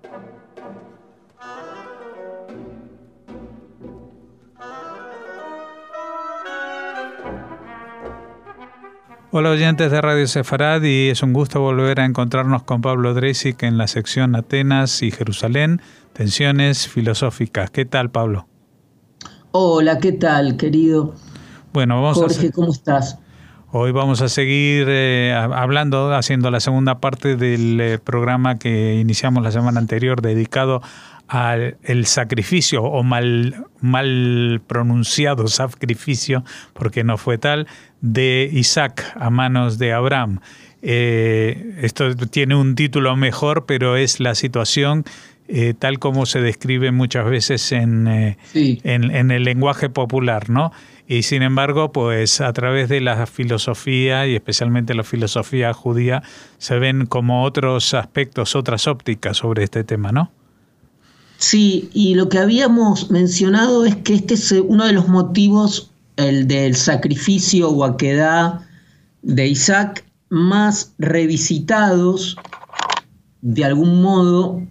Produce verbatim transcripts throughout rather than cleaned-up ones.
Hola oyentes de Radio Sefarad, y es un gusto volver a encontrarnos con Pablo Dreisig en la sección Atenas y Jerusalén, tensiones filosóficas. ¿Qué tal, Pablo? Hola, ¿qué tal, querido? Bueno, vamos Jorge, a... ¿cómo estás? Hoy vamos a seguir eh, hablando, haciendo la segunda parte del eh, programa que iniciamos la semana anterior, dedicado al el sacrificio, o mal, mal pronunciado sacrificio, porque no fue tal, de Isaac a manos de Abraham. Eh, esto tiene un título mejor, pero es la situación eh, tal como se describe muchas veces en, eh, Sí. en, en el lenguaje popular, ¿no? Y sin embargo, pues a través de la filosofía, y especialmente la filosofía judía, se ven como otros aspectos, otras ópticas sobre este tema, ¿no? Sí, y lo que habíamos mencionado es que este es uno de los motivos, el del sacrificio o aquedá de Isaac, más revisitados, de algún modo,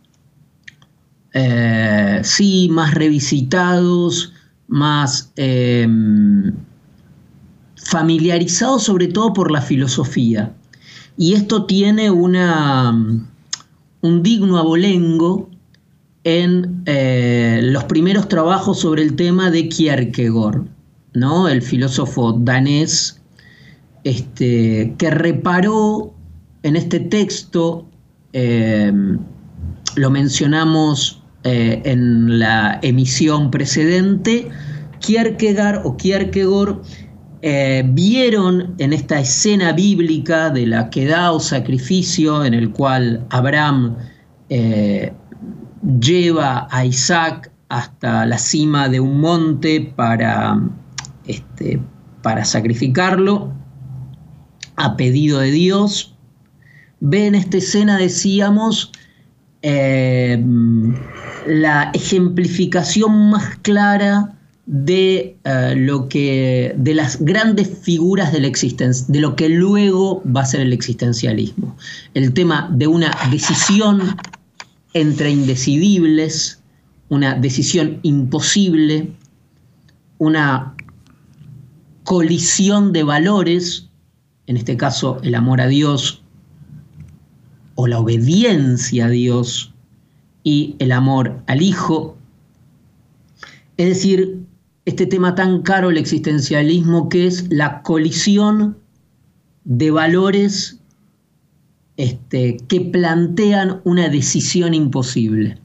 eh, sí, más revisitados, más eh, familiarizados sobre todo por la filosofía. Y esto tiene una, un digno abolengo en eh, los primeros trabajos sobre el tema de Kierkegaard, ¿no? El filósofo danés, este, que reparó en este texto, eh, lo mencionamos eh, en la emisión precedente, Kierkegaard o Kierkegaard eh, vieron en esta escena bíblica de la quedá o sacrificio en el cual Abraham eh, lleva a Isaac hasta la cima de un monte para, este, para sacrificarlo a pedido de Dios. Ve en esta escena, decíamos, eh, la ejemplificación más clara de uh, lo que de las grandes figuras de la existencia, de lo que luego va a ser el existencialismo. El tema de una decisión entre indecidibles, una decisión imposible, una colisión de valores, en este caso el amor a Dios o la obediencia a Dios y el amor al Hijo. Es decir, este tema tan caro, el existencialismo, que es la colisión de valores este, que plantean una decisión imposible.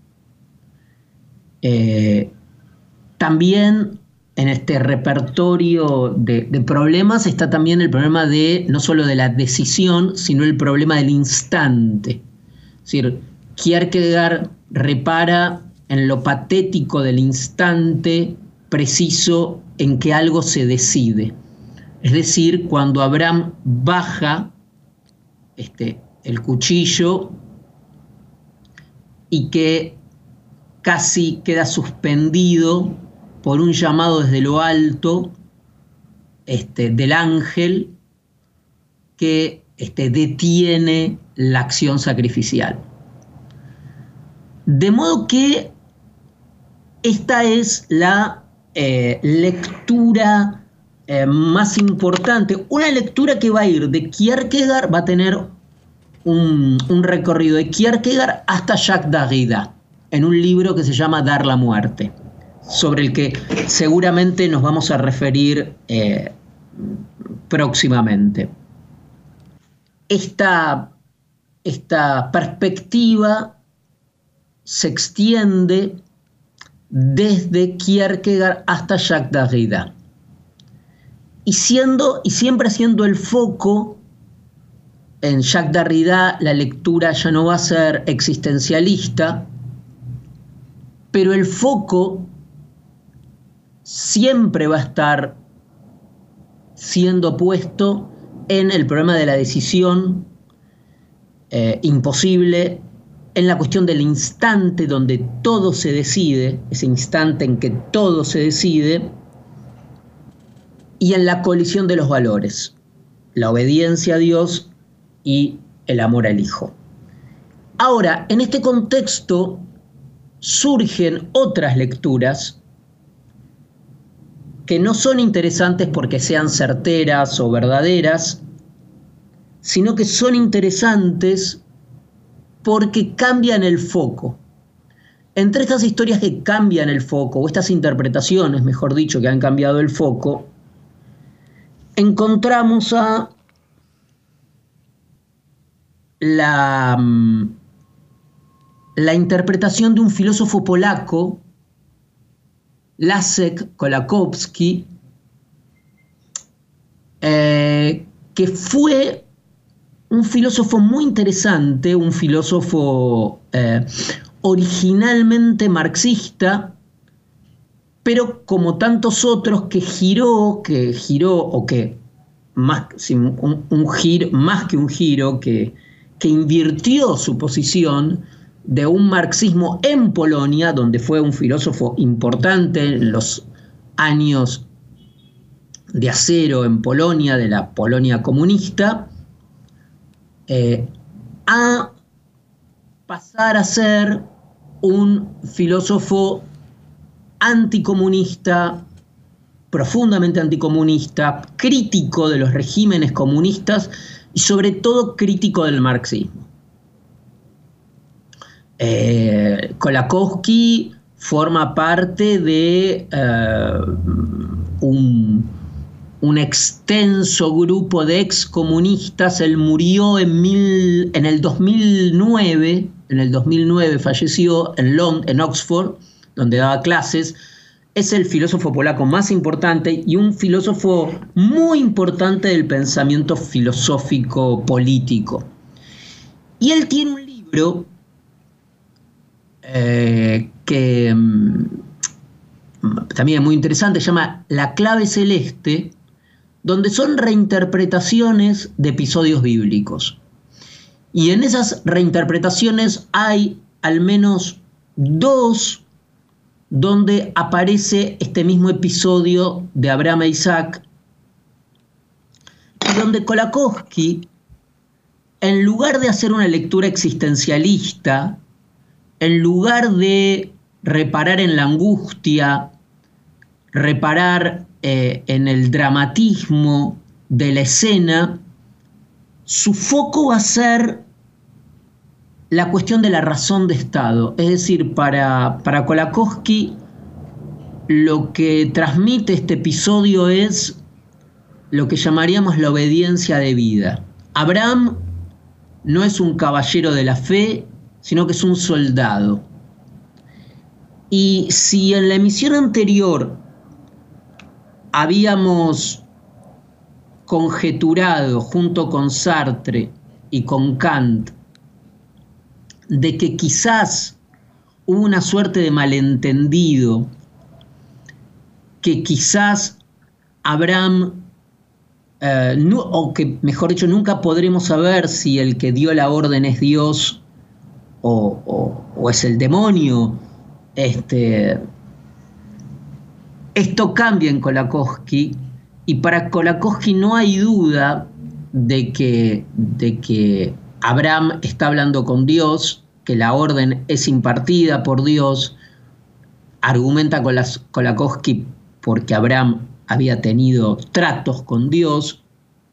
Eh, también en este repertorio de, de problemas está también el problema de no solo de la decisión, sino el problema del instante. Es decir, Kierkegaard repara en lo patético del instante preciso en que algo se decide. Es decir, cuando Abraham baja este, el cuchillo y que casi queda suspendido por un llamado desde lo alto este, del ángel que este, detiene la acción sacrificial. De modo que esta es la eh, lectura eh, más importante, una lectura que va a ir de Kierkegaard, va a tener un, un recorrido de Kierkegaard hasta Jacques Derrida, en un libro que se llama Dar la muerte, sobre el que seguramente nos vamos a referir eh, próximamente. Esta, esta perspectiva se extiende desde Kierkegaard hasta Jacques Derrida, y, siendo, y siempre siendo el foco en Jacques Derrida, la lectura ya no va a ser existencialista, pero el foco siempre va a estar siendo puesto en el problema de la decisión eh, imposible, en la cuestión del instante donde todo se decide, ese instante en que todo se decide, y en la colisión de los valores, la obediencia a Dios y el amor al Hijo. Ahora, en este contexto surgen otras lecturas que no son interesantes porque sean certeras o verdaderas, sino que son interesantes porque cambian el foco. Entre estas historias que cambian el foco, o estas interpretaciones, mejor dicho, que han cambiado el foco, encontramos a la, la interpretación de un filósofo polaco, Leszek Kolakowski, eh, que fue un filósofo muy interesante, un filósofo eh, originalmente marxista, pero como tantos otros que giró, que giró, o que más, un, un giro, más que un giro, que, que invirtió su posición de un marxismo en Polonia, donde fue un filósofo importante en los años de acero en Polonia, de la Polonia comunista, eh, a pasar a ser un filósofo anticomunista, profundamente anticomunista, crítico de los regímenes comunistas y sobre todo crítico del marxismo. Eh, Kolakowski forma parte de eh, un, un extenso grupo de excomunistas. Él murió en, mil, en el dos mil nueve, en el dos mil nueve falleció en, Lond- en Oxford, donde daba clases. Es el filósofo polaco más importante y un filósofo muy importante del pensamiento filosófico político. Y él tiene un libro eh, que um, también es muy interesante, se llama La clave celeste, donde son reinterpretaciones de episodios bíblicos. Y en esas reinterpretaciones hay al menos dos donde aparece este mismo episodio de Abraham e Isaac, y donde Kolakowski, en lugar de hacer una lectura existencialista, en lugar de reparar en la angustia, reparar eh, en el dramatismo de la escena, su foco va a ser la cuestión de la razón de Estado. Es decir, para, para Kolakowski lo que transmite este episodio es lo que llamaríamos la obediencia debida. Abraham no es un caballero de la fe, sino que es un soldado. Y si en la emisión anterior habíamos conjeturado junto con Sartre y con Kant de que quizás hubo una suerte de malentendido, que quizás Abraham, eh, no, o que mejor dicho, nunca podremos saber si el que dio la orden es Dios o, o, o es el demonio. Este, esto cambia en Kolakowski, y para Kolakowski no hay duda de que, de que Abraham está hablando con Dios, que la orden es impartida por Dios. Argumenta Kolakowski porque Abraham había tenido tratos con Dios.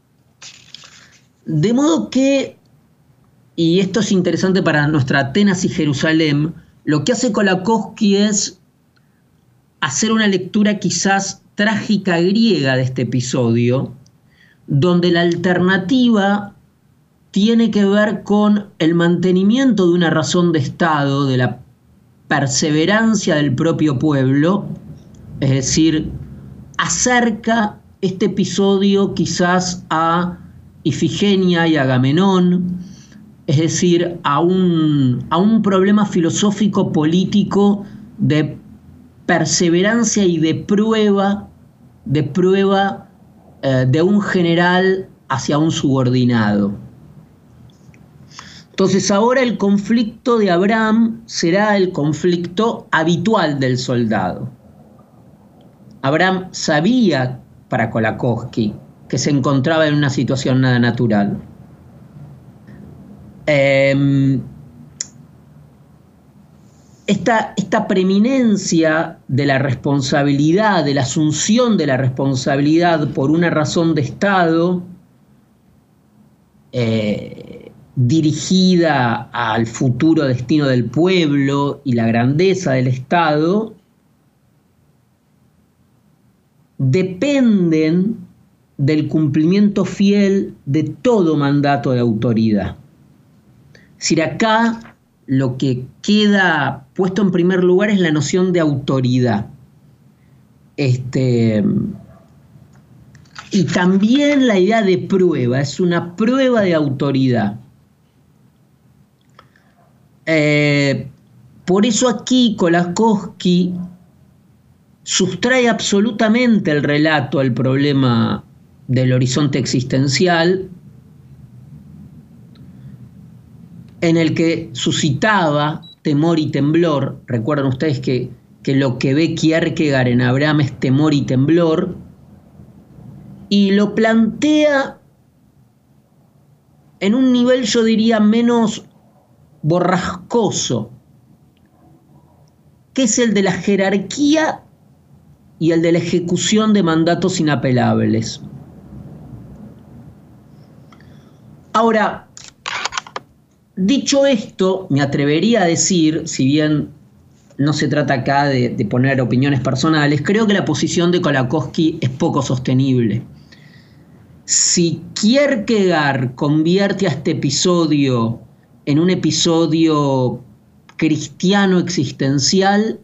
De modo que, y esto es interesante para nuestra Atenas y Jerusalén, lo que hace Kolakowski es hacer una lectura quizás trágica griega de este episodio, donde la alternativa tiene que ver con el mantenimiento de una razón de Estado, de la perseverancia del propio pueblo. Es decir, acerca este episodio quizás a Ifigenia y Agamenón, es decir, a un, a un problema filosófico político de perseverancia y de prueba, de prueba eh, de un general hacia un subordinado. Entonces ahora el conflicto de Abraham será el conflicto habitual del soldado. Abraham sabía, para Kolakowski, que se encontraba en una situación nada natural. Eh, esta, esta preeminencia de la responsabilidad, de la asunción de la responsabilidad por una razón de Estado eh, dirigida al futuro destino del pueblo y la grandeza del Estado, dependen del cumplimiento fiel de todo mandato de autoridad. Es decir, acá lo que queda puesto en primer lugar es la noción de autoridad. Este, y también la idea de prueba, es una prueba de autoridad. Eh, por eso aquí Kolakowski sustrae absolutamente el relato al problema del horizonte existencial, en el que suscitaba temor y temblor. Recuerdan ustedes que, que lo que ve Kierkegaard en Abraham es temor y temblor, y lo plantea en un nivel, yo diría, menos borrascoso, que es el de la jerarquía y el de la ejecución de mandatos inapelables. Ahora, dicho esto, me atrevería a decir, si bien no se trata acá de, de poner opiniones personales, creo que la posición de Kolakowski es poco sostenible. Si Kierkegaard convierte a este episodio en un episodio cristiano existencial,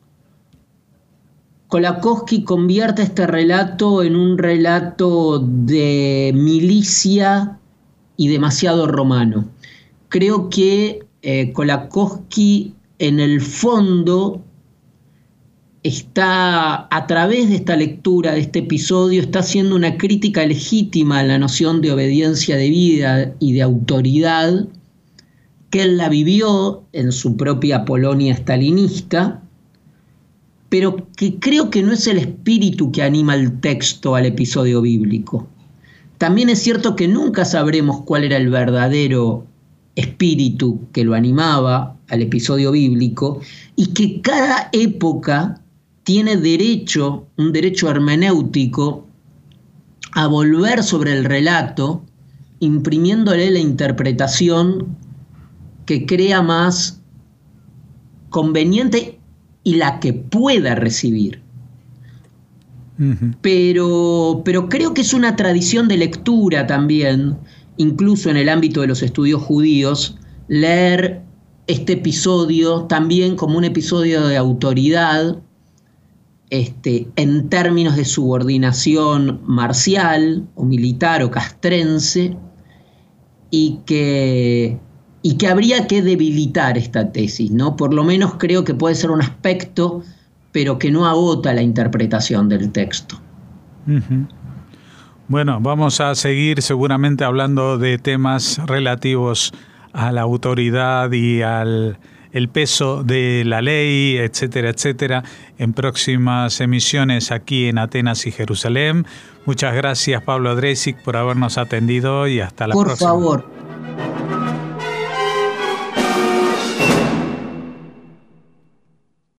Kolakowski convierte este relato en un relato de milicia y demasiado romano. Creo que eh, Kolakowski en el fondo está, a través de esta lectura, de este episodio, está haciendo una crítica legítima a la noción de obediencia debida y de autoridad, que él la vivió en su propia Polonia stalinista, pero que creo que no es el espíritu que anima el texto al episodio bíblico. También es cierto que nunca sabremos cuál era el verdadero espíritu que lo animaba al episodio bíblico, y que cada época tiene derecho, un derecho hermenéutico, a volver sobre el relato, imprimiéndole la interpretación que crea más conveniente y la que pueda recibir. Uh-huh. Pero, pero creo que es una tradición de lectura también, incluso en el ámbito de los estudios judíos, leer este episodio también como un episodio de autoridad, este, en términos de subordinación marcial o militar o castrense, y que, y que habría que debilitar esta tesis, ¿no? Por lo menos creo que puede ser un aspecto, pero que no agota la interpretación del texto. Uh-huh. Bueno, vamos a seguir seguramente hablando de temas relativos a la autoridad y al el peso de la ley, etcétera, etcétera, en próximas emisiones aquí en Atenas y Jerusalén. Muchas gracias, Pablo Dresig, por habernos atendido, y hasta la por próxima. Por favor.